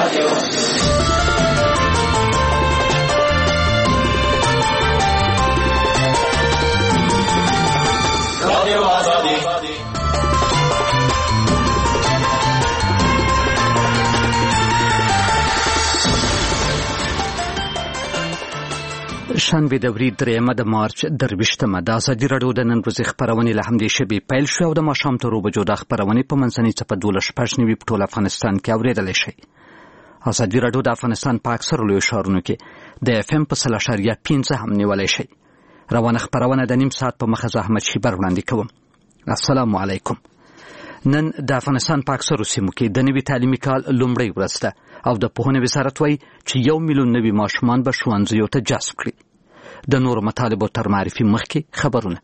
شنبه د ورځې 3 د مارچ 23 د ازادي راډیو د نن ورځې خبرونه له همدې شبي پیل شو او د ماښام تر 2 بجو د خبرونه په منځنۍ څپه 12:15 په ټول افغانستان کې اوریدل شي. ازادي راډیو د افغانستان په اکثر لوی ښارونو کې د FM په 0.5 هم نیولای شي. روانه خبرونه د نیم ساعت په مخه احمد شیبر وړاندې کوم. السلام علیکم. نن د افغانستان په اکثر سیمو کې د نوي تعلیمي کال لومړی ورځ ده او د پوهنې وزارت وايي چې 1 میلیون نوي ماشومان به ښوونځیو ته جذب کړي. د نورو مطالبو تر معرفي مخکې خبرونه.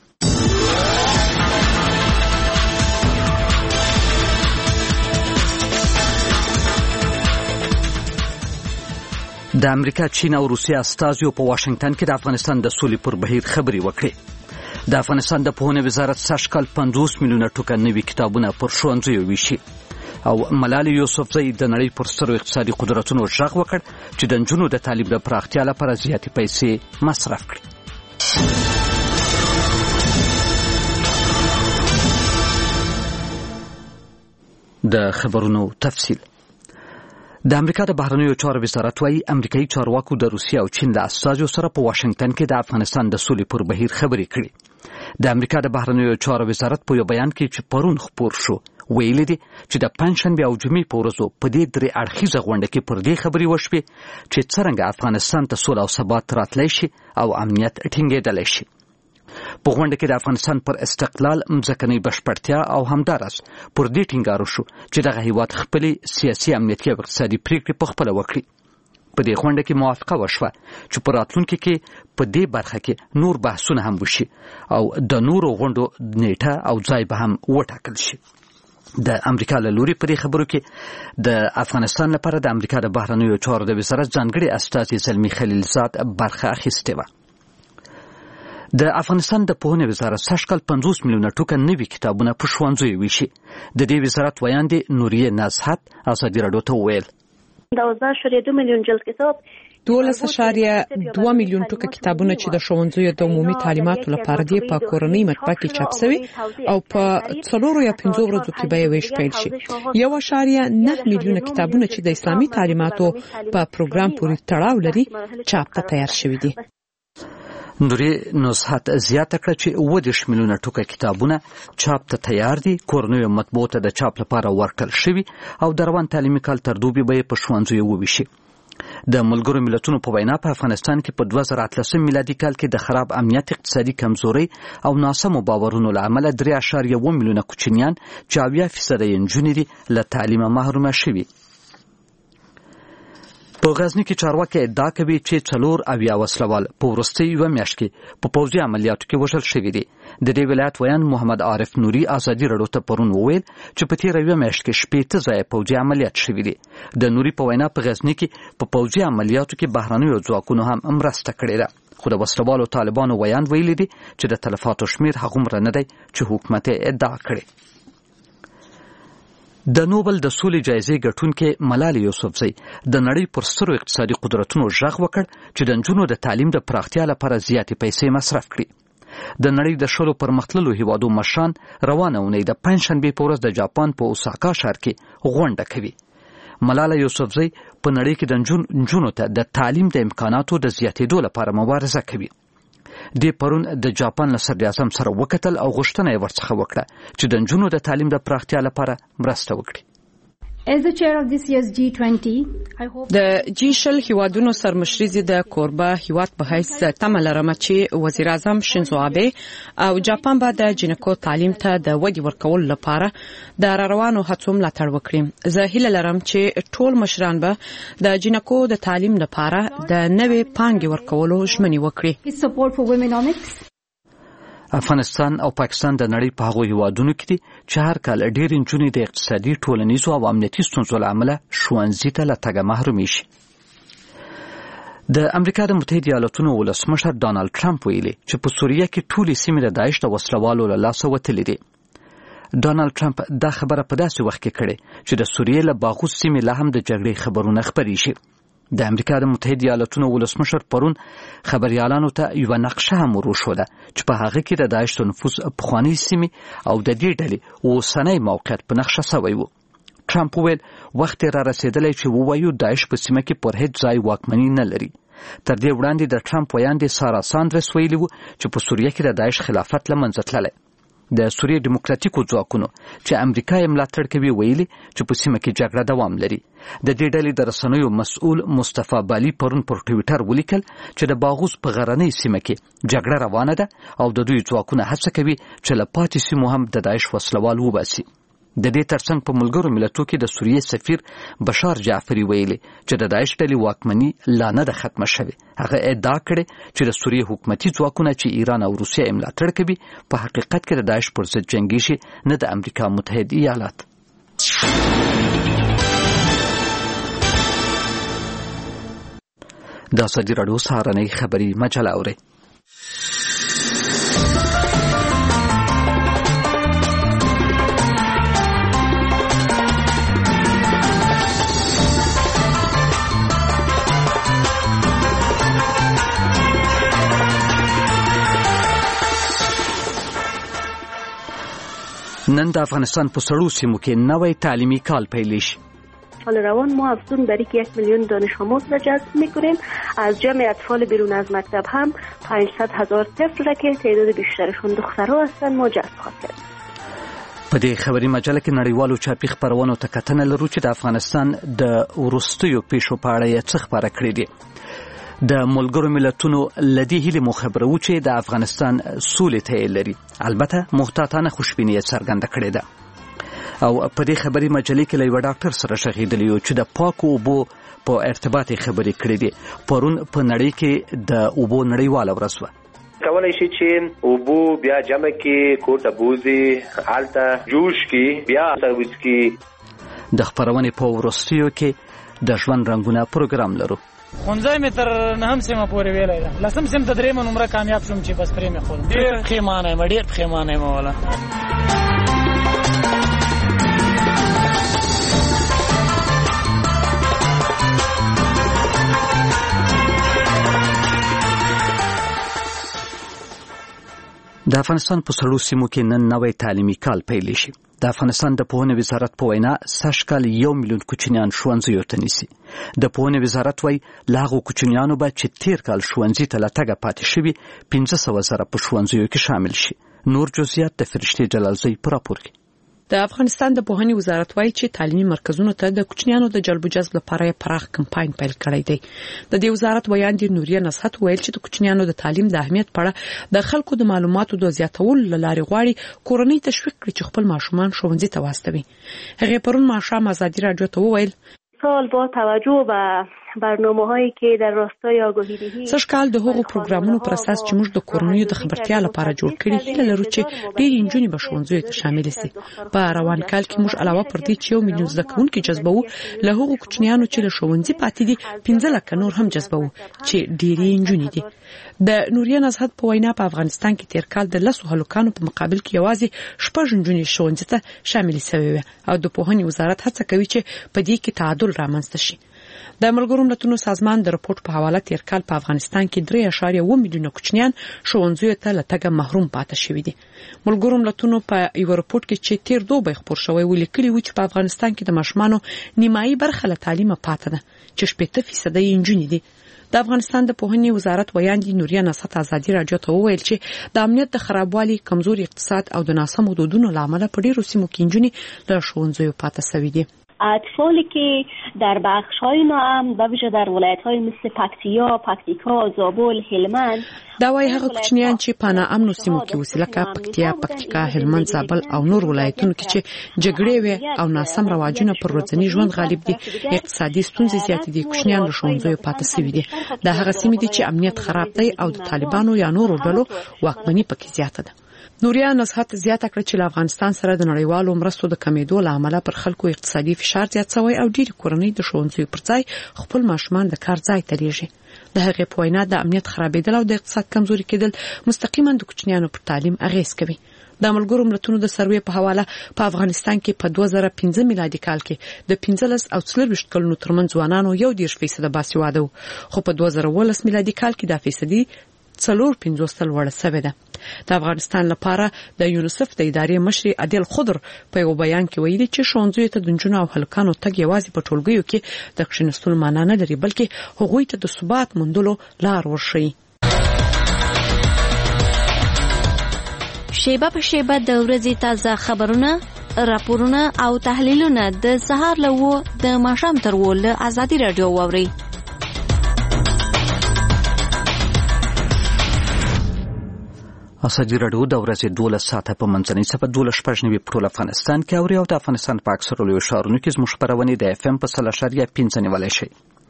د امریکا، چین او روسیې استازیو په واشنگټن کې د افغانستان د سولې پر بهیر خبرې وکړې. د افغانستان د پوهنې وزارت سږ کال 50 میلیونه ټوکه نوي کتابونه پر ښوونځیو ویشي او ملالۍ یوسفزۍ د نړۍ پر سترو اقتصادي قدرتونو غږ وکړ چې د نجونو د تعلیم د پراختیا لپاره زیاتې پیسې مصرف کړي. د خبرونو تفصیل. د امریکا د بهرنیو چارو وزارت وايي امریکایي چارواکو د روسیې او چین له استازو سره په واشنگټن کې د افغانستان د سولې پر بهیر خبرې کړې. د امریکا د بهرنیو چارو وزارت په یو بیان کې چې پرون خپور شو ویلي دي چې د پنځشنبه او جمعې په ورځو په دې درې اړخیزه غونډه کې پر دې خبرې وشوې چې څرنګه افغانستان ته سوله او ثبات راتلی شي او امنیت ټینګېدلی شي. په غونډه کې د افغانستان پر استقلال، مځکنۍ بشپړتیا او همداراز پر دې ټینګار وشو چې دغه هیواد خپلې سیاسي، امنیتي او اقتصادي پریکړې پخپله وکړي. په دې غونډه کې موافقه وشوه چې په راتلونکي کې په دې برخه کې نور بحثونه هم وشي او د نورو غونډو نیټه او ځای به هم وټاکل شي. د امریکا له لوري په دې خبرو کې د افغانستان لپاره د امریکا د بهرنیو چارو د وزارت ځانګړي استازي زلمي خلیلزاد برخه اخیستې وه. د افغانستان د پوهنې وزارت سږ کال 50 میلیونه ټوکه نوي کتابونه په ښوونځیو ویشي. د دې وزارت ویاندې نوریه نازحت ازادي راډیو ته وویل 12.2 میلیون جلد کتاب 12.2 میلیون ټوکه کتابونه چې د ښوونځیو د عمومي تعلیماتو لپاره دي په کورنۍ مطبعه کې چاپ شوي او په 4 یا 5 ورځو کې به یې ویش پیل شي. 1.9 میلیونه کتابونه چې د اسلامي تعلیماتو په پروګرام پورې تړاو لري چاپ ته تیار شوي دي. نوری نزحت زیاته کړه چې 20 میلیونه ټوکه کتابونه چاپ ته تیار دي، کورنیو مطبوعو ته د چاپ لپاره ورکړل شوي او د روان تعلیمي کال تر دوبي به یې په ښوونځیو وویشي. د ملګرو ملتونو په وینا په افغانستان کې په 2013 میلادي کال کې د خراب امنیت، اقتصادي کمزوري او ناسمو باورونو له امله 3.1 میلیونه کوچنیان چې 80% یې نجونې دي له تعلیمه محرومه شوي. په غزني کې چارواکي ادعا کوي چې 4 وسلوال په وروستۍ یوه میاشت کې په پوځي عملیاتو کې وژل شوي دي. د دې ولایت ویان محمد عارف نوري ازادي راډیو ته پرون وویل چې په تېره یوه میاشت کې 18 ځایه پوځي عملیات شوي دي. د نوري په وینا په غزني کې په پوځي عملیاتو کې بهرنیو ځواکونو هم مرسته کړې ده، خو د وسلوالو طالبانو ویان ویلي دي چې د تلفاتو شمیر هغومره نه دی چې حکومت ادعا کړي. د نوبل د سولې جایزې ګټونکې ملالۍ یوسفزۍ د نړۍ پر سترو اقتصادي قدرتونو غږ وکړ چې د نجونو د تعلیم د پراختیا لپاره زیاتې پیسې مصرف کړي. د نړۍ د شلو پرمختللو هیوادو مشران روانه اونۍ د پنځشنبې په ورځ د جاپان په اوساکا ښار کې غونډه کوي. ملالۍ یوسفزۍ په نړۍ کې د نجونو ته د تعلیم د امکاناتو د زیاتېدو لپاره مبارزه کوي. د پرون د جاپان له صدراعظم سره وکتل او غوښتنه یې ورڅخه وکړه چې د نجونو د تعلیم د پراختیا لپاره مرسته وکړي. د G20 هیوادونو سرمشري د کوربه هیواد په حیث تمه لرم چې وزیر اعظم شینزو آبه او جاپان به د جنکو تعلیم ته د ودې ورکولو لپاره د روانو هڅو ملاتړ وکړي. زه هیله لرم چې ټول مشران به د جنکو د تعلیم لپاره د نوې پانګې ورکولو ژمنې وکړي. افغانستان او پاکستان د نړۍ په هغو هیوادونو کې دي چې هر کال ډېرې نجونې د اقتصادي، ټولنیزو او امنیتي ستونزو له امله ښوونځي ته له تګه محرومې شي. د امریکا د متحده ایالاتونو ولسمشر ډانالډ ټرمپ ویلي چې په سوریه کې ټولې سیمې د داعش د وسلوالو له لاسه وتلې دي. ډونالد ټرمپ دا خبره په داسې وخت کې کړې چې د سوریې له باغوس سیمې لا هم د جګړې خبرونه خپرې شي. د امریکا د متحده ایالاتونو ولسمشر پرون خبريالانو ته یو نقشه هم وروښوده چې په هغه کې د داعش د نفوذ پخواني سیمې او د دې ډلې اوسنی موقعیت په نقشه شوی و. ټرمپ وویل وخت را رسیدلی چې ووایو داعش په سیمه کې پر هیڅ ځای واکمني نه لري. تر دې وړاندې د ټرمپ ویاندې سارا ساندرس ویلي و چې په سوریه کې د داعش خلافت له منځه تللی. د سوریې دیموکراتیکو ځواکونو چې امریکا یې ملاتړ کوي ویلي چې په سیمه کې جګړه دوام لري. د دې ډلې د رسنیو مسؤل مصطفی بالي پرون پر ټویټر ولیکل چې د باغوس په غرنۍ سیمه کې جګړه روانه ده او د دوی ځواکونه هڅه کوي چې له پاتې سیمو هم د داعش وسلوال وباسي. د دې ترڅنګ په ملګرو ملتونو کې د سوریې سفیر بشار جعفری ویلي چې د داعش ډلې واکمني لا نه ده ختمه شوې. هغه ادعا کړې چې د سوریې حکومتي ځواکونه چې ایران او روسیه یې ملاتړ کوي په حقیقت کې د داعش پر ضد جنګیږي نه د امریکا متحده ایالات. د ازادي راډیو سهارنۍ خبري مجله اورئ. نن د افغانستان په سړو سیمو کې نوی تعلیمي کال پیل شي. سال روان ما افزون بر اینکه 1 میلیون دانش آموز را جذب می‌کنیم. از جمع اطفال بیرون از مکتب هم 500,000 طفل را که تعداد بیشترشون دخترها هستند ما جذب خواهیم کرد. په دې خبري مجله کې نړیوالو چاپي خبرونو ته کتنه لرو چې د افغانستان د وروستیو پیښو په اړه یې څه خبره کړې دي. د ملګرو ملتونو لدی هیله مخبرو چې د افغانستان سولې ته لري البته محتاطانه خوشبینی څرګنده کړې ده. او په دې خبري مجلې کې یو ډاکټر سره شغیدلی چې د پاکو اوبو په ارتباط خبرې کړې دي. پرون په نړۍ کې د اوبو نړیواله ورځ و. کولای شي چې اوبو بیا جمع کې کوټه بوزي حالته جوش کې بیا سرویس کې. د خبرونه په ورستیو کې د ژوند رنگونه پروګرام لرو. خونځای مې تر 9 سیمه پورې ویلای ده. لسم سیم ته درې نمبر کامیاب شوم چې بس پرې مې خول. ډېر پښیمانه یم ډېر پښیمانه یم ولا. د افغانستان په سړو سیمو کې نن نوی تعلیمي کال پیل شي. د افغانستان د پوهنې وزارت په وینا سږ کال 1 میلیون کوچنیان ښوونځیو ته نیسي. د پوهنې وزارت وايي له هغو کوچنیانو به چې تیر کال ښوونځي ته له تګه پاتې شوي 15,000 په ښوونځیو کې شامل شي. نور جزئیات د فرشتې جلالزی په راپور کې. د افغانستان د پوهنې وزارت وايي چې تعلیمي مرکزونو ته د کوچنیانو د جلب جذب لپاره پراخ کمپاین پیل کړی دی. د دې وزارت ویاندې نوریه نصحت ویل چې د کوچنیانو د تعلیم د اهمیت په اړه د خلکو د معلوماتو د زیاتولو لپاره غواړي کورنۍ تشویق کړي چې خپل ماشومان ښوونځي ته واستوي. هغه پرون ماښام ازادي راډیو ته وویل سال با توجه به برنامه‌هایی که در راستای آگاهی دهی سږ کال د هغو پروګرامونو پر اساس چې موږ د کورنیو د خبرتیا لپاره جوړ کړي هیله لرو چې ډېری نجونې به ښوونځیو ته شامل شي. په روان کال کې موږ علاوه پر دې چې 1 میلیون زده کوونکي جذبوو له هغو کوچنیانو چې له ښوونځي پاتې دي 15 لک نور هم جذبوو چې ډېری نجونې دي. د نوریه نصحت په وینا په افغانستان کې تیر کال د 10 هلکانو په مقابل کې یوازې 6 نجونې ښوونځي ته شامل شوي او د پوهنې وزارت هڅه کوي چې په دې کې تعادل رامنځته شي. د ملګرو ملتونو سازمان د راپور په حواله تیر کال په افغانستان کې 3.1 میلیونه کوچنیان ښوونځیو ته له تګه محروم پاتې شوي دي. ملګرو ملتونو په یو راپور کې چې تیر دوه خبر شوی ولیکلی و چې په افغانستان کې د ماشومانو نیمایي برخه له تعلیمه پاتې ده چې 80% یې نجونې دي. د افغانستان د پوهنې وزارت ویاندې نوریه نصحت ازادي راډیو ته وویل چې د امنیت د خرابوالي کمزوري اقتصاد او د ناسم حدودونو لامل په ډیرو سیمو کې نجونې له ښوونځیو پاتې شوي دي. اطفالی که در بخش‌های ناامن و ویژه در ولایت‌های مثل پکتیکا، زابل، هلمند دا وايي هغه کوچنیان چې په ناامنو سیمو کې اوسي لکه پکتیکا، هلمند، زابل او نور ولایتونو کې چې جګړې وي او ناسم رواجونه پر ورځنی ژوند غالب دي، اقتصادي ستونزې زیاتې دي، کوچنیان له ښوونځیو پاتې شوي دي. دا هغه سیمې دي چې امنیت خراب دی او د طالبانو یا نورو ډلو واکمني پکې زیاته ده. نوریه نصحت زیاته کړه چې افغانستان سره د نړیوالو مرستو د کمیدو لامل پر خلکو اقتصادي فشار زیات شوی او ډېری کورنۍ د ښوونځیو پر ځای خپل ماشومان د کار ځای ته لیږي. د هغې په وینا د امنیت خرابېدل او د اقتصاد کمزوري کېدل مستقیما د کوچنیانو پر تعلیم اغیز کوي. د ملګرو ملتونو د سروې په حواله په افغانستان کې په 2015 میلادي کال کې د 15 او 24 کلونو ترمنځ ځوانانو 1% باسواده خو په 2019 میلادي کال کې د فیصدي 4.50 لوړه شوې ده. د افغانستان لپاره د یونیسف د ادارې مشر عادل خضر په یو بیان کې ویلي چې ښوونځیو ته د نجونو او هلکانو تګ یوازې په ټولګیو کې د کښینستلو معنا نه لري بلکې هغوی ته د ثبات موندلو لار ورښيي. شیبه په شیبه د ورځې تازه خبرونه، راپورونه او تحلیلونه د سهار له د ماښام تر له ازادي رادیو واوري. ازادي رادیو د ورځې 12 ساعته په منځنۍ سپه 12 په ټول افغانستان کې اوري او د افغانستان په اکثرو لویو ښارونو کې زموږ خبرونه د FM په 3.5 نیولای شي.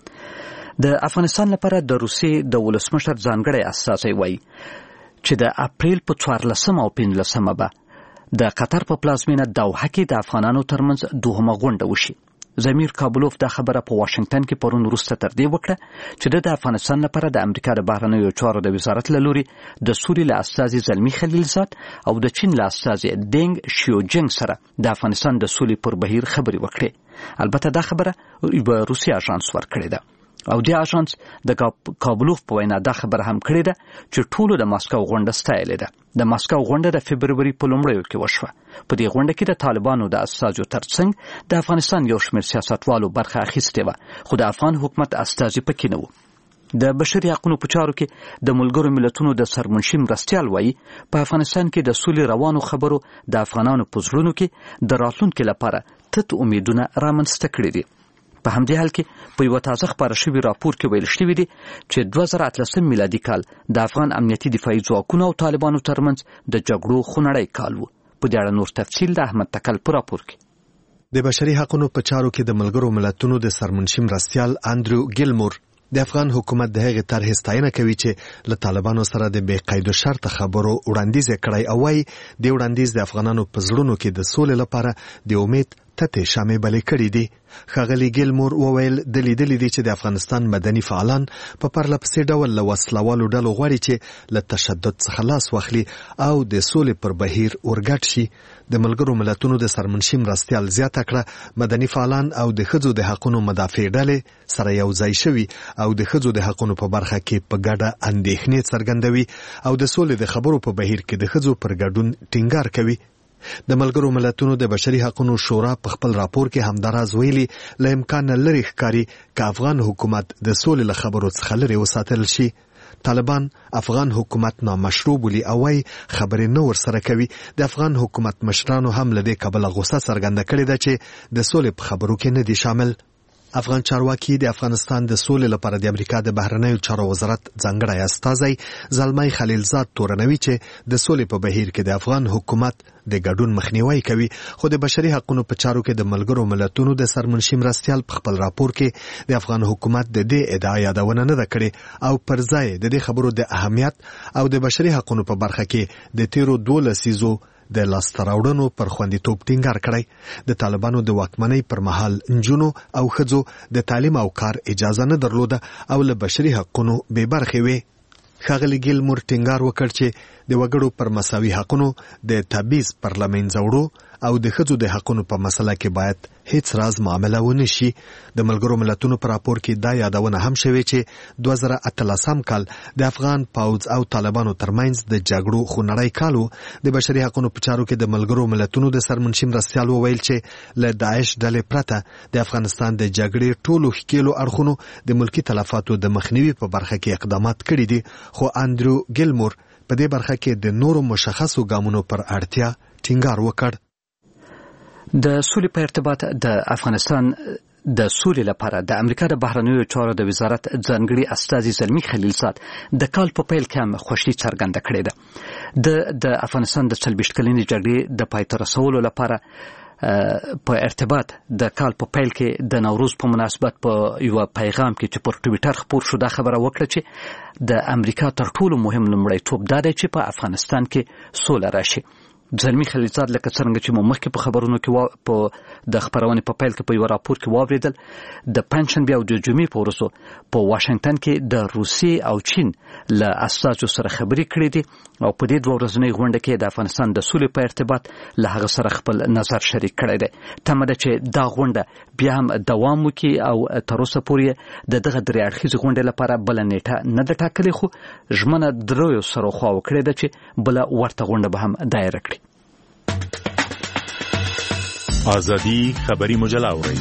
د افغانستان لپاره د روسیې د ولسمشر ځانګړی استازی وایي چې د اپریل په 14 او 15 به د قطر په پلازمینه دوحه کې د افغانانو ترمنځ دوهمه غونډه وشي. زمیر کابلوف دا خبره په واشنگټن کې پرون وروسته تر دې وکړه چې د افغانستان لپاره د امریکا د بهرنیو چارو د وزارت له لوري د سولې له استازي زلمی خلیلزاد او د چین له استازي دینګ شیوجنګ سره د افغانستان د سولې پر بهیر خبرې وکړې. البته دا خبره به روسي اژانس ورکړې ده او د اژانس د کابلوف په وینا دا خبره هم کړې ده چې ټولو د ماسکو غونډه ستایلې ده. د ماسکو غونډه د فبروري په لومړیو کې وشوه. په دې غونډه کې د طالبانو د استازو ترڅنګ د افغانستان یو شمېر سیاستوالو برخه اخیستې وه خو د افغان حکومت استازي پکې نه و. د بشري حقوقو په چارو کې د ملګرو ملتونو د سرمنشي مرستیال وایي په افغانستان کې د سولې روانو خبرو د افغانانو په زړونو کې د راتلونکي لپاره تت امیدونه رامنځته کړي دي. په همدې حال کې په یو تازه خبره شوی راپور کې ویل شوی دی چې 2018 میلادي کال د افغان امنیتي دفاعي ځواکونو او طالبانو ترمنځ د جګړو خونړی کال و. په دې اړه نور تفصیل د احمد تکل په راپور کې. د بشري حقوقو په چارو کې د ملګرو ملتونو د سرمنشي مرستیال انډرو ګیلمور د افغان حکومت د هغې طرحې ستاینه کوي چې له طالبانو سره د بې قید و شرط خبرو وړاندیز کړی او وايي د وړاندیز د افغانانو په زړونو کې د سولې لپاره د امید تته شامې بلې کړې دي. ښاغلي ګیلمور وویل د لیدلې دي چې د افغانستان مدني فعالان په پرلپسې ډول له وسلوالو ډلو غواړي چې له تشدد څخه لاس واخلي او د سولې پر بهیر ورګډ شي. د ملګرو ملتونو د سرمنشي مرستیال زیاته کړه مدني فعالان او د ښځو د حقوقو مدافع ډلې سره یو ځای شوي او د ښځو د حقوقو په برخه کې په ګډه اندېښنې څرګندوي او د سولې د خبرو په بهیر کې د ښځو پر ګډون ټینګار کوي. د ملګرو ملتونو د بشري حقوقو شورا په خپل راپور کې همداراز ویلي له امکان لري ښکاري چې افغان حکومت د سولې له خبرو څخه لري وساتل شي. طالبان افغان حکومت نامشروع بولي او وايي خبرې نه ورسره کوي. د افغان حکومت مشرانو هم له دې کبله غوسه څرګنده کړې ده چې د سولې په خبرو کې نه دي شامل. افغان چارواکي د افغانستان د سولې لپاره د امریکا د بهرنیو چارو وزارت ځانګړی استازی زلمی خلیلزاد تورنوي چې د سولې په بهیر کې د افغان حکومت د ګډون مخنیوي کوي خو د بشري حقوقو په چارو کې د ملګرو ملتونو د سرمنشي مرستیال په خپل راپور کې د افغان حکومت د دې ادعا یادونه نه کړې او پر ځای د دې خبرو د اهمیت او د بشري حقوقو په برخه کې د تیرو 12 لسیزو د لاستراوړنو پر خوندیتوب ټینګار کړی. د طالبانو د واکمنۍ پر مهال نجونو او ښځو د تعلیم او کار اجازه نه درلوده او له بشري حقوقو بې برخې وې. ښاغلي ګیلمور ټینګار وکړ چې د وګړو پر مساوي حقوقو د تبعیض پر له منځه وړو او د ښځو د حقوقو په مسله کې باید هیڅ راز معامله ونه شي. د ملګرو ملتونو په راپور کې دا یادونه هم شوې چې 2018 کال د افغان پوځ او طالبانو ترمنځ د جګړو خونړی کال و. د بشري حقوقو په چارو کې د ملګرو ملتونو د سرمنشي مرستیال وویل چې له داعش ډلې پرته د افغانستان د جګړې ټولو ښکیلو اړخونو د ملکی تلفاتو د مخنیوي په برخه کې اقدامات کړي دي خو انډرو ګیلمور په دې برخه کې د نورو مشخصو ګامونو پر اړتیا ټینګار وکړ. د سولې په ارتباط د افغانستان د سولې لپاره د امریکا د بهرنیو چارو د وزارت ځانګړي استازي زلمی خلیلزاد د کال په پیل کې هم خوشي څرګنده کړې ده. د افغانستان د 40 کلنې جګړې د پای ته رسولو لپاره په ارتباط د کال په پیل کې د نوروز په مناسبت په یو پیغام کې چې پر ټویټر خپور شو دا خبره وکړه چې د امریکا تر ټولو مهم لومړیتوب دا دی چې په افغانستان کې سوله راشي. زلمی خلیلزاد لکه څنګه چې مخکې په خبرونو کې په د خبرونې په پیل کې په یو راپور کې واوریدل د پنځشنبه او د جمعې په ورځو په واشنگټن کې د روسیې او چین له اساسو سره خبرې کړې دي او په دې دوه ورځنۍ غونډه کې د افغانستان د سولې په ارتباط له هغه سره خپل نظر شریک کړی دی. تمه ده چې دا غونډه بیا هم دوام وکړي او تر اوسه پورې دغه درې اړخیزې غونډې لپاره بل نیټه نه ده ټاکلې، خو ژمنه دریو سره خوا وکړې ده چې بل ورته غونډه به هم دایره کړي. آزادی خبری مجله اورئ.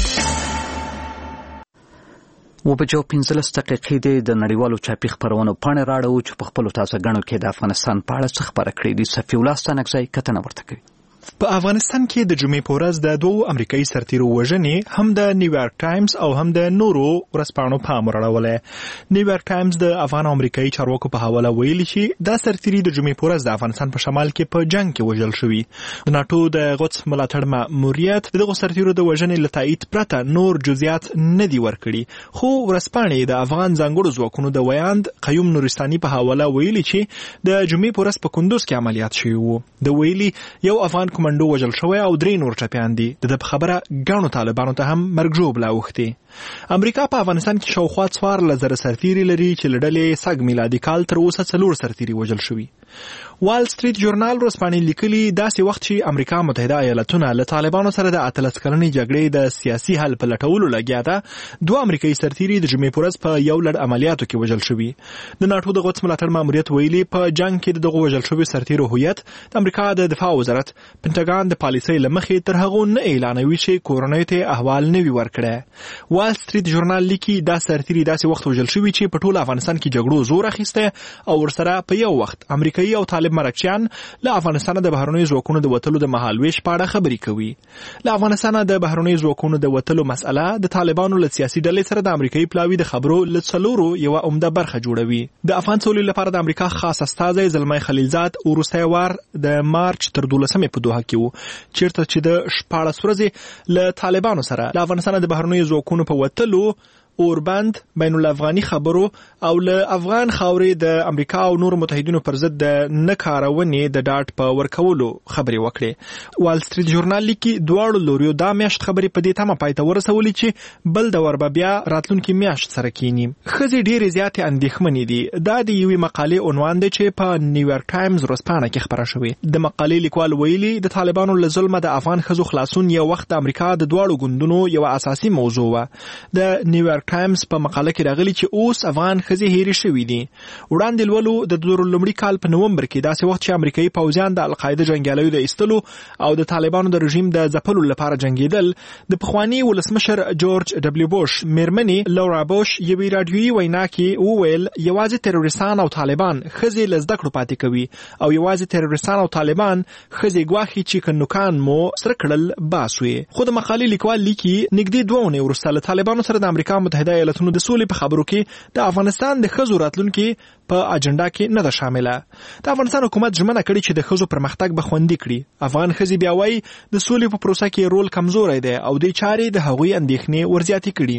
و به جو 15 دقیقې د نړیوالو چاپی خبرونو پاڼې راړو چې په خپل تازه غنو کې د افغانستان په اړه څه خبره کړې دي. صفی الله ستانکزی کتنه ورته کوي. په افغانستان کې د جمعې په ورځ د دوه امریکایي سرتیرو وژنې هم د نیویارک ټایمز او هم د نورو ورځپاڼو پام راړولې. نیویارک ټایمز د افغان امریکایي چارواکو په حواله ویلي چې دا سرتیري د جمعې په ورځ د افغانستان په شمال کې په جنگ کې وژل شوي. د ناتو د قدس ملاتړ ماموریت دغه سرتیرو د وژنې له تایید پرته نور جزئیات نه دي ورکړي، خو ورځپاڼې د افغان ځانګړو ځواکونو د ویاند قیوم نورستاني په حواله ویلي چې د جمعې په ورځ په کندوز کې عملیات شوي وو. د ویلي یو افغان کمانډو وژل شوی او 3 نور ټپیان دي. د خبره غاڼو طالبانو ته هم مرګ ژوبله اوختي. امریکا په افغانستان کې شاوخوا 14,000 سرتیري لري چې لړلې سګ میلادي کال تر اوسه 4 سرتیري وژل شوي. وال سټریټ جورنال ورځپاڼې لیکلي داسې وخت چې امریکا متحده ایالاتونه له طالبانو سره د 18 کلنې جګړې د سیاسي حل په لټولو لګیا ده، 2 امریکایي سرتیري د جمعې په ورځ په یو لړ عملیاتو کې وژل شوي. د ناتو د قدس ملاتړ ماموریت ویلي په جنگ کې دغه وژل شوي سرتیرو هویت د امریکا د دفاع وزارت پنټاګان د پالیسۍ لمخې تر هغه نه اعلانوي چې کورنۍ ته احوال نه وی ورکړي. وال سټریټ جورنال لیکي دا سرتیري داسې وخت وژل شوي چې په ټول افغانستان کې جګړو زور اخیسته او ورسره په یو وخت امریکایي او طالب مرکچیان له افغانستان د بهرنیو ځواکونو د وټلو د مهالويش په اړه خبرې کوي. له افغانستان د بهرنیو ځواکونو د وټلو مسأله د طالبانو له سیاسي ډلې سره د امریکایي پلاوی د خبرو له څلورو یو عمده برخه جوړوي. د افغان سولې لپاره د امریکا خاص استازی زلمي خلیلزاد ورسته وار د مارچ تر 12 په دوحه کې وو، چیرته چې د 14 ورځې له طالبانو سره له افغانستان د بهرنیو ځواکونو په وټلو اوربند بین الافغاني خبرو او له افغان خاورې د امریکا او نور متحدینو پر ضد د نکارونې د ډاټ په ورکولو خبرې وکړې. وال سټریټ جورنال لیکي دواړو لوريو دا میاشت خبرې په دې تمه پای ته ورسولې چې بل د وربه بیا راتلونکي میاشت سره کینی. خزي ډېرې زیاتې اندېښمنې دي. دا د یوې مقالې عنوان دی چې په نیویارک ټایمز ورځپاڼه کې خبره شوې. د مقالې لیکوال ویلي د طالبانو له ظلمه د افغان خزو خلاصون یو وخت د امریکا د دواړو ګوندونو یو اساسي موضوع و. د نیویارک ټایمز په مقاله کې راغلي چې اوس افغان خزي هېري شوي دي. وړاندې لولو د 2001 کال په نومبر کې داسې وخت چې امریکایي پوځیان د القاعده جنگیالیو د ایستلو او د طالبانو د رژیم د ځپلو لپاره جنگیدل، د پخوانی ولسمشر جورج دبليو بوش میرمنې لورا بوش یوې رادیویي وینا کې وویل یوازې تروریستان او طالبان خزي لزده کړو پاتې کوي او یوازې تروریستان او طالبان خزي ګواخي چې کنوکان مو سره کړل باسوي. خو د مقالې لیکوال لیکي نږدې 2 ونې وروسته له طالبانو سره د امریکا متحده ایالاتونو د سولې په خبرو کې د افغانستان د خزو راتلونکي په اجنډا کې نه ده شامله. د افغانستان حکومت ژمنه کړې چې د خزو پرمختګ به خوندي کړي. افغان خزي بیا وايي د سولې په پروسه کې رول کمزوري دی او د چارې د هغوی اندېښنې ورزیاتې کړي.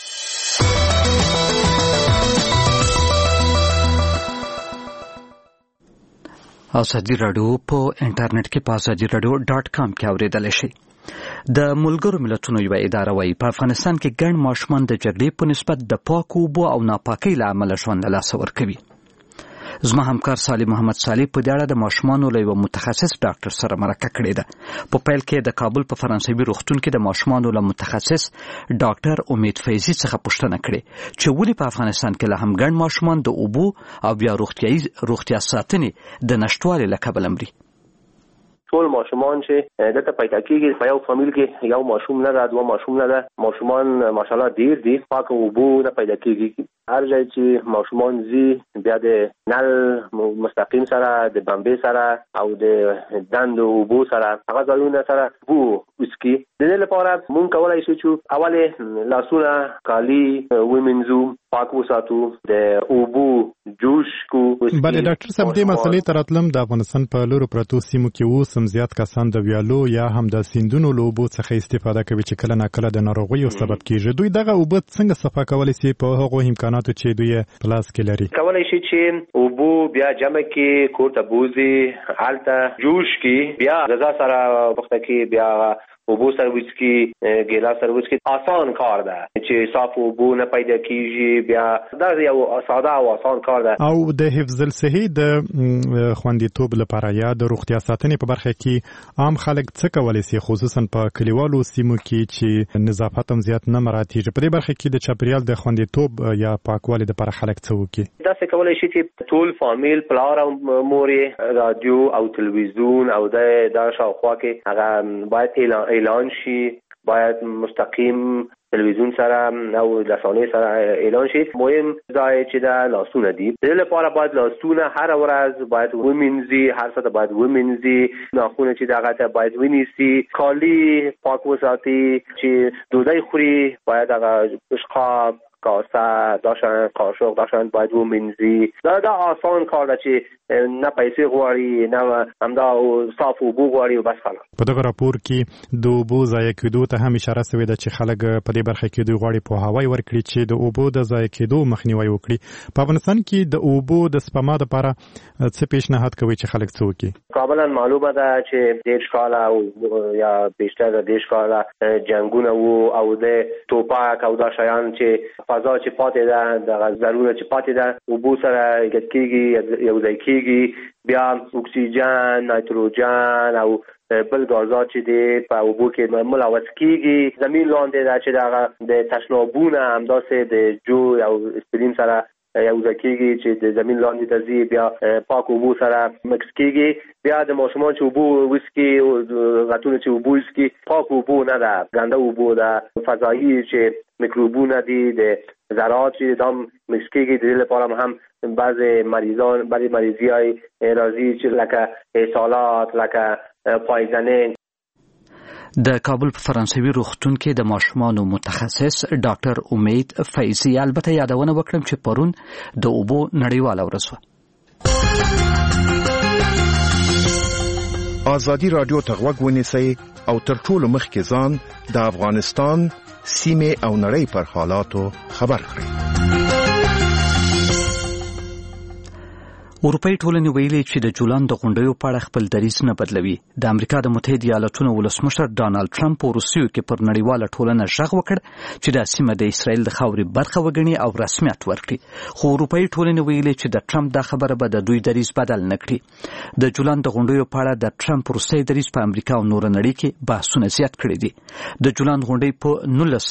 ازادي رادیو په انټرنیټ کې په azadiaradio.com کې اوریدل شي. د ملګرو ملتونو یو اداره وايي په افغانستان کې ګڼ ماشومان د جګړې په نسبت د پاکو اوبو او ناپاکۍ له امله ژوند له لاسه ورکوي. زما همکار صالح محمد صالح په دې اړه د ماشومانو له یو متخصص ډاکټر سره مرکه کړې ده. په پیل کې د کابل په فرانسوي روغتون کې د ماشومانو له متخصص ډاکټر امید فیضي څخه پوښتنه کړې چې ولې په افغانستان کې له هم ګڼ ماشومان د اوبو او بیا روغتیا ساتنې د نشټوالي له کبله مري. ټول ماشومان چې دلته پیدا کېږي په یو فامیل کې یو ماشوم نه ده، 2 ماشوم نه ده، ماشومان ماشاءالله ډیر دي، پاک اوبو نه پیدا کېږي. هر ځای چې ماشومان زی بیا د نل مستقیم سره د بمبې سره او د دند اوبو سره هغه ځایونه سره بو وسکي. د دې لپاره مونږ کولای شو چې اوله لاسونه کالی ومنځو، پاک وساتو، د اوبو جوش کو. بله ډاکټر صاحب دې مسلې تر اتلم د افغانستان په لورو پرتو سیمو کې اوس هم زیات کسان د ویالو یا هم د سیندونو له اوبو څخه استفاده کوي چې کله ناکله د ناروغیو سبب کیږي. دوی دغه اوبه څنګه صفا کولی شي؟ په هغو امکاناتو امکاناتو چې دوی په لاس کې لري. کولای شي چې اوبو بیا جمع کې کور ته بوزي حالته جوش کې بیا غذا سره وخت کې بیا اوبو سرویس کې ګیلا سرویس کې آسان کار ده چې صاف اوبو نه پیدا کیږي بیا دا یو ساده او آسان کار ده. او د حفظ الصحي د خوندیتوب لپاره یا د روغتیا ساتنې په برخه کې عام خلک څه کولی شي خصوصا په کلیوالو سیمو کې چې نظافت هم زیات نه مراعاتېږي. په دې برخه کې د چاپیریال د خوندیتوب یا پاکوالي لپاره خلک څه وکړي؟ دا څه کولی شي چې ټول فامیل پلار او مور رادیو او تلویزیون او د شاوخوا کې هغه باید اعلان شي، باید مستقیم تلویزیون سره او رسانې سره اعلان شي. مهم دا چې دا لاسونه دي، د لپاره باید لاسونه هر ورځ باید ومینځي، هر څه باید ومینځي، ناخونه چې دغه ته باید ونیسي، کالی پاک وساتي، چې ډوډۍ خوري باید هغه اشقاب کاسه داشتن قاشق داشتن باید ومینځي. دا آسان کار ده چې نه پیسې غواړي نه همدا صاف اوبو غواړي او بس خلاص. په دغه راپور کې د اوبو ضایع کېدو ته هم اشاره شوې ده چې خلک په دې برخه کې دوی غواړي پوهاوی ورکړي چې د اوبو د ضایع کېدو مخنیوي وکړي. په افغانستان کې د اوبو د سپما لپاره څه پیشنهاد کوي چې خلک څه وکړي؟ کاملا معلومه ده چې ډېر کاله او یا بیشتر ډېر کاله جنگونه او د توپک او دا شیان چې فضا چې پاتې ده د ضرورت چې پاتې ده اوبو سره ګډ کېږي یو ځای کېږي، بیا اکسیجن، نایتروجن او بل غازات چې دی په اوبو کې ملوث کېږي. زمین لاندې ده چې دغه د تشنابونه همداسې د جو او اسپرین سره یو ځای کېږي چې د زمین لاندې ته ځي، بیا پاک اوبو سره مکس کېږي. بیا د ماشومان چې اوبو وسکي او غټونه چې اوبو وسکي پاک اوبو نه ده، ګنده اوبو ده، فضایي چې میکروبونه دي د ذرات چې دام مکس کېږي. د دې لپاره هم بعضی مریضی‌های راځي چې لکه اسهالات، لکه پایزنینګ. د کابل په فرانسوي روغتون کې د ماشومانو متخصص ډاکټر امید فیضی البته یادونه وکړم چې پرون د اوبو نړیواله ورځ وه. ازادي رادیو ته غوږ ونیسئ او تر ټولو مخکې ځان د افغانستان سیمې او نړۍ پر حالاتو خبر کړئ. اروپאי ټولنې ویلي چې د جولان د غونډیو په اړه خپل دریځ نه بدلوي. د امریکا د متحده ایالاتونو ولسمشر ډانلډ ټرمپ په روسیو کې پر نړیواله ټولنه غږ وکړ چې د سیمه د اسرائیل د خاورې برخه وګڼي او رسمیت ورکړي. خو اروپאי ټولنې ویلي چې د ټرمپ دا خبره به د دوی دریځ بدل نه کړي. د جولان د غونډیو په اړه د ټرمپ روسي دریځ په امریکا او نور نړۍ کې بحثونه زیات کړي دي. د جولان غونډې په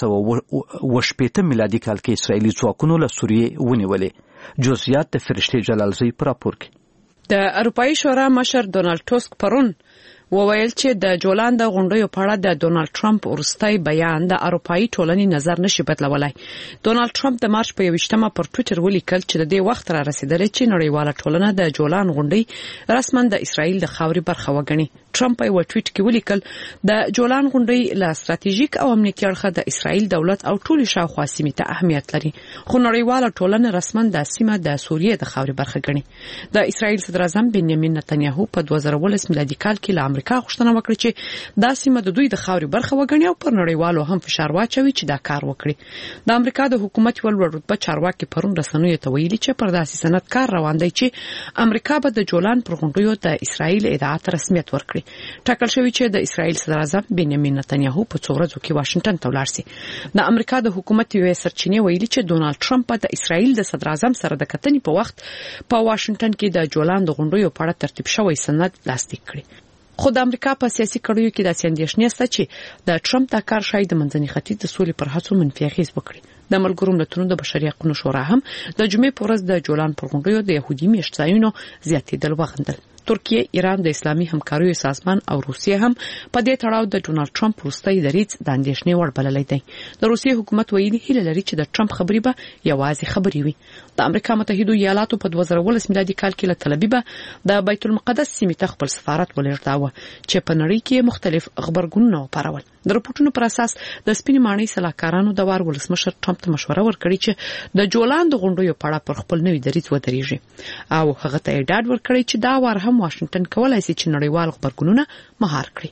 1918 میلادي کال کې اسرائیلي ځواکونو له سوریې ونیولې. جزئیات د فرشتي جلالزی پر راپور کې. د اروپאי شورا مشر ډونالد ټسک پرون وویل چې د جولان د غونډیو په اړه د ډونالد ټرمپ ورستۍ بیان د اروپאי ټولنې نظر نشي بدلولای. ډونالد ټرمپ د مارچ په 28مه پر ټوئیټر ولیکل چې د دې وخت را رسیدلی چې نړیواله ټولنه د جولان غونډۍ رسما د اسرائیل د خاورې برخه وګڼي. ټرمپ په ټوئیټ کې ولیکل د جولان غونډۍ له ستراتیژیک او امنیتي اړخه د اسرائیل دولت او ټول شاوخوا سیمې ته اهمیت لري، خو نړیواله ټولنه رسما د سیمه د سوریې د خاورې برخه ګڼي. د اسرائیل صدر اعظم بنیامین نتنیاهو په 2019 میلادي کال کې له امریکا غوښتنه وکړه چې دا سیمه د دوی د خاورې برخه وګڼي او پر نړیوالو هم فشار واچوي چې دا کار وکړي. د امریکا د حکومت ول رتبه چارواکي پرون رسنیو ته ویلي چې پر داسې سند کار روان دی چې امریکا به د جولان پر غونډیو د اسرائیل ادعات رسمیت ورکړي. ټاکل شوی چې د اسرائیل صدر اعظم بنیامین نتنیاهو په څو ورځو کې واشنگټن ته ولاړ شي. د امریکا د حکومت یو سرچینه ویلي چې ډونالد ټرمپ د اسرائیل د صدر اعظم سره د کتنې په وخت په واشنگټن کې د جولان د غونډیو په اړه ترتیب شوی سند لاسلیک کړی. خو د امریکا په سیاسي کړیو کې د اندېښنې شته چې د ټرمپ دا کار شاید د منځني ختیځ د سولې پر هڅو منفي اغېز وکړي. د ملګرو ملتونو د بشري حقوقو شورا هم د جمعې په ورځ د جولان پر غونډیو د يهودي میشت ځایونو زیاتېدل وغندل. ترکیه، ایران، د اسلامي همکاریو سازمان او روسیه هم په دې تړاو د ډونالد ټرمپ وروستۍ دریځ د اندېښنې وړ بللی دی. د روسیې حکومت ویلي هیله لري چې د ټرمپ خبرې به یوازې خبرې وي. د امریکا متحده ایالاتو په 2019 میلادي کال کې له تل ابیب د بیت المقدس سیمې ته خپل سفارت ولېږداوه چې په نړۍ کې مختلف خبرګونونه وپارول. د رپورټونو پر اساس د سپینې ماڼۍ سلاکارانو د وار ولسمشر ټرمپ ته مشوره ورکړي چې د جولان د غونډیو په اړه پر خپل نوي دریځ ودرېږي او هغه ته ډاډ ورکړي چې دا وار هم واشنگټن کولای شي چې نړیوال خبرګونونه مهار کړي.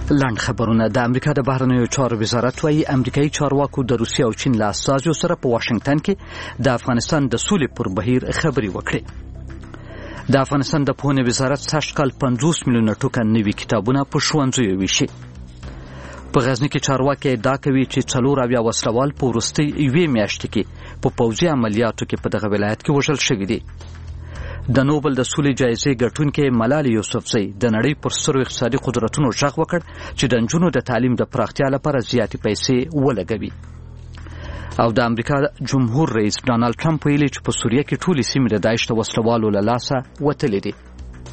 لاند خبرونه د امریکا د بهرنیو چارو وزارت وايي امریکایي چارواکو د روسیې او چین له استازو سره په واشنگټن کې د افغانستان د سولې پر بهیر خبرې وکړې. د افغانستان د پوهنې وزارت سږ کال 50 میلیونه ټوکن نوي کتابونه په ښوونځیو ویشي. په غزني کې چارواکي ادعا کوي چې 40 وسلوال په وروستۍ 1 میاشتې کې په پوځي عملیاتو کې په دغه ولایت کې وژل شوي دي. د نوبل د سولې جایزې ګټونکې ملالۍ یوسفزۍ د نړۍ پر سترو اقتصادي قدرتونو غږ وکړ چې د نجونو د تعلیم د پراختیا لپاره زیاتې پیسې ولګوي. او د امریکا جمهور رئیس ډانلډ ټرمپ ویلي چې په سوریه کې ټولې سیمې د داعش د وسلوالو له لاسه وتلې دي.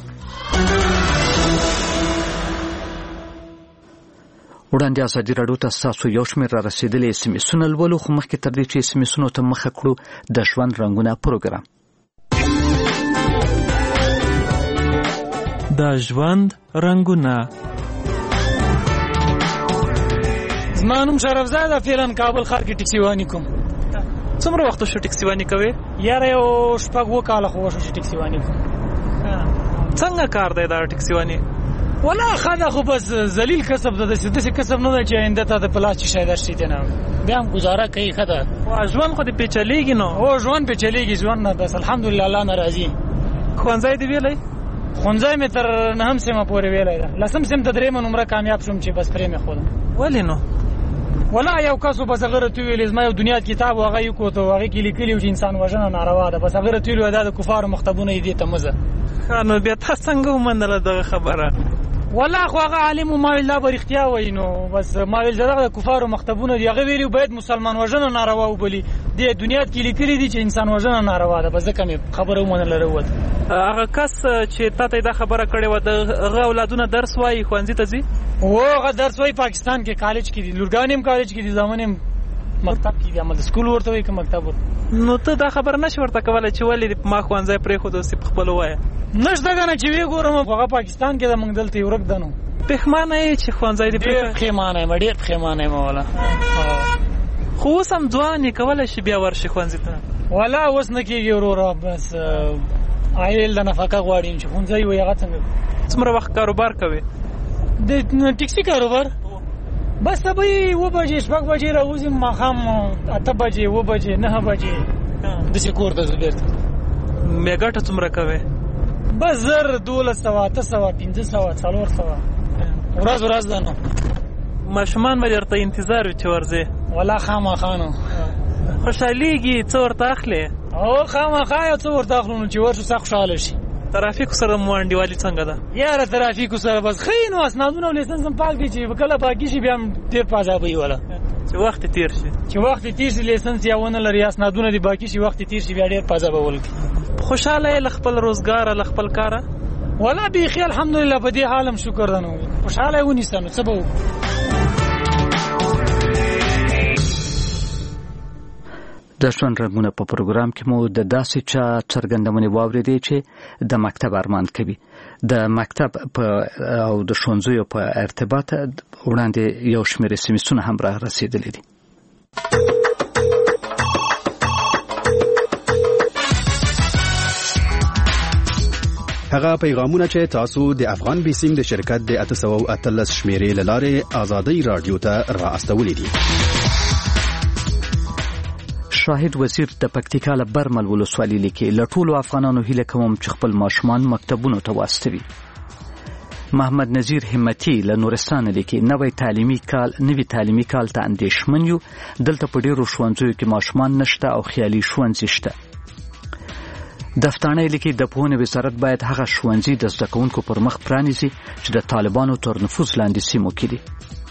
وړاندې ازادي راډیو ته ستاسو یو شمېر را رسېدلي SMS-ونه لولو، خو مخکې تر دې چې SMS-ونو ته مخه کړو د ژوند رنګونه پروګرام. د ژوند رنګونه. زما نوم شرفزاده، فعلا کابل ښار کې ټکسیواني کوم. څومره وخت شو ټکسیواني کوې؟ یاره یو 6 کاله خو وشو چې ټکسیواني کوم. څنګه کار دی دا ټکسیواني؟ والله خدا خو بس ذلیل کسب ده، داسې کسب نه ده چې آینده ته د پلاس چې شاید شي نه بیا هم گزاره کوي. خدا ژوند خو دې پیچلېږي نو. او ژوند پیچلېږي، ژوند نه بس الحمدلله الله ناراضي. ښوونځی دې ویلی؟ ښوونځی مې تر 9 سیمه پورې ویلی ده. 10 سیم ته 3 نمره کامیاب شوم چې بس پرې مې ښودم. ولې نو؟ والله یو کس بس هغه راته ویلې زما یو دنیا کتاب هغه یو کوته هغه کې لیکلي چې انسان وژنه ناروا ده، بس هغه راته ویل دا د کفارو مختبونه دي ته مزه. نو بیا تاسو څنګه ومنله دغه خبره؟ والله خو هغه عالم ما ویل دا به رښتیا وایي، نو بس ما ویل دغه د کفارو مختبونه دي. هغه ویلي باید مسلمان وژنه ناروا وبولي، د دنیا کې لیکلي دي چې انسان وژنه ناروا ده، بس ځکه مې خبره ومنله راووت. هغه کس چې تاته دا خبره کړې وه دغه اولادونه درس وایي ښوونځي ته ځي؟ هغه درس وایي پاکستان کې کالج کې دي، لورګانې هم کالج کې دي، زامن هم مکتب کې دي، عمل سکول ورته وایي که مکتب ورته. نو ته دا خبره نشې ورته کولی چې ولې ما ښوونځی پرېښود اوس یې په خپلو وایه؟ نشته که نه چې ویې ګورم هغه پاکستان کې ده، موږ دلته یې ورک ده. نو پښیمانه یې چې ښوونځی دې ډېر پښیمانه یم، ډېر پښیمانه یم. والا خو اوس هم ځوان یې، کولی شي بیا ورشي ښوونځي ته؟ والا اوس نه کېږي وروره، بس عایل د نفقه غواړي چې ښوونځی وایي هغه څنګه. څومره وخت کاروبار کوې؟ د ټکسي کاروبار بس ته به یې 2 بجې 6 بجې راوځم، ماښام 8 بجې 2 بجې 9 بجې داسې کور ته ځو بېرته. بیا ګټه څومره کوې؟ بس 1000 1200 800 500 400 ورځ ده. نو ماشومان به درته انتظار وي چې ورځې؟ والله خامخا نو خوشحالېږي څه ورته اخلې؟ او خامخا یو څه ورته اخلو نو چې ورشو سخت خوشحاله شي. ترافیکو سره مو انډیوالي څنګه ده؟ یاره ترافیکو سره بس ښه نو اسنادونه او لیسنس هم پاک دي، چې کله پاکي شي بیا هم ډېر پازابوي والا چې وخت تیر شي. چې وخت تیر شي لیسنس یا ونه لري اسنادونه دي باقي شي، وخت تیر شي بیا ډېر پازابول. خوشحاله یې له خپل روزګاره له خپل کاره؟ والله بیخي الحمدلله په دې حال هم شکر ده. نو خوشحاله یې ونیسه نو څه به وکړو. د ژوند رنګونه په پروګرام کې مو د داسې چا څرګندونې واورېدې چې د مکتب ارمان کوي. د مکتب او د ښوونځیو په ارتباط وړاندې یو شمېر SMS-ونه هم را رسېدلي دي. هغه پیغامونه چې تاسو د افغان بیسیم د شرکت د 813 شمیرې له لارې آزادۍ رادیو ته را استولې دي. شاهد وزیر د پکتیکا له برمل ولسوالۍ لیکي له ټولو افغانانو هیله کوم چې خپل ماشومان مکتبونو ته واستوي. محمد نذیر همتی له نورستان لیکي نوی تعلیمي کال ته اندېښمن یو، دلته په ډیرو ښوونځیو کې ماشومان نشته او خیالي ښوونځي شته. دفتانه لیکي د پوهنې وزارت باید هغه ښوونځي د زده کوونکو پر مخ پرانیزي چې د طالبانو تر نفوذ لاندې سیمو کې دي.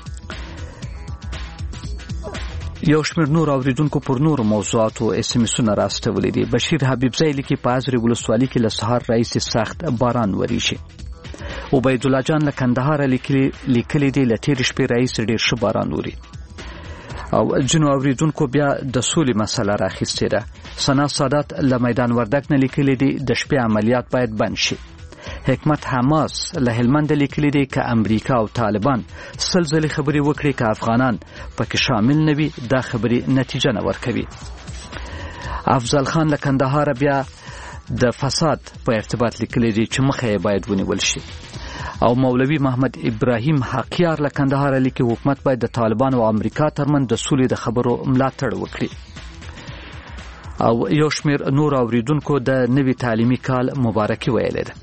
یو شمېر نور اوریدونکو پر نورو موضوعاتو SMS-ونه راستولي دي. بشیر حبیبزی لیکي په ازرې ولسوالۍ کې له سهار راهیسې سخت باران وریږي. عبید الله جان له کندهار لیکلي دي له تېرې شپې راهیسې ډېر ښه باران وري. او ځینو اوریدونکو بیا د سولې مسله راخیستې ده. ثنا سادات له میدان وردګ نه لیکلي دي د شپې عملیات باید بند شي. حکمت حماس له هلمند لیکلي دي که امریکا او طالبان سلسله خبرې وکړي که افغانان پکې شامل نه وي دا خبرې نتیجه نه ورکوي. افضل خان له کندهار بیا د فساد په ارتباط لیکلي دي چې مخه یې باید ونیول شي. او مولوي محمد ابراهیم حقیار له کندهار لیکي حکومت باید د طالبان او امریکا ترمن د سولې د خبرو ملاتړ وکړي. او یو شمېر نور اوریدونکو د نوي تعلیمي کال مبارکي ویلې ده.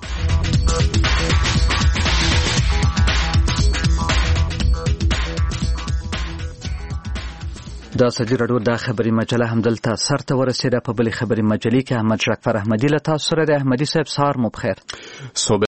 د ازادي راډیو د خبري مجله همدلته سرته ورسېده. په بلې خبري مجلې کې احمد شکفر احمدي له تاسو سره د احمدي صاحب سهار مو بخیر.